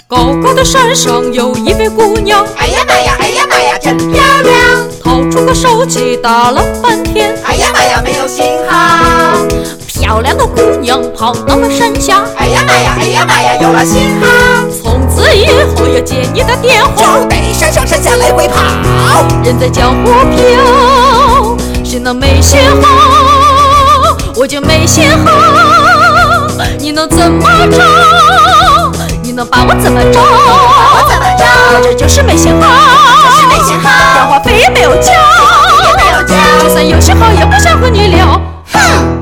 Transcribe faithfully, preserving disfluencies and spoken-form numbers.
高高的山上有一位姑娘， 哎呀妈呀，哎呀妈呀，真漂亮！ 掏出个手机打了半天， 哎呀妈呀，没有信号。 漂亮的姑娘跑到了山下， 哎呀妈呀，哎呀妈呀，有了信号。 从此以后要接你的电话， 就得山上山下来回跑。 人在江湖飘，谁能没信号？我就没信号，你能怎么着？你能把我怎么着？ 我怎么着？ 我这就是没信号， 就是没信号， 电话费也没有交， 也没有交， 就算有信号也不想和你聊。 哼。